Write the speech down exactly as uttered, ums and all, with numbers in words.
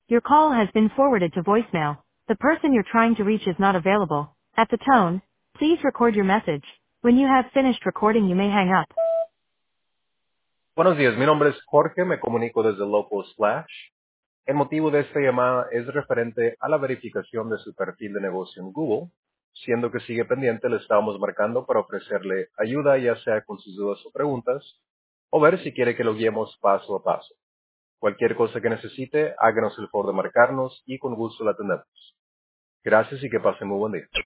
Your call has been forwarded to voicemail. The person you're trying to reach is not available. At the tone, please record your message. When you have finished recording, you may hang up. Buenos días, mi nombre es Jorge, me comunico desde Local Slash. El motivo de esta llamada es referente a la verificación de su perfil de negocio en Google. Siendo que sigue pendiente, le estábamos marcando para ofrecerle ayuda, ya sea con sus dudas o preguntas, o ver si quiere que lo guiemos paso a paso. Cualquier cosa que necesite, háganos el favor de marcarnos y con gusto la atendemos. Gracias y que pase muy buen día.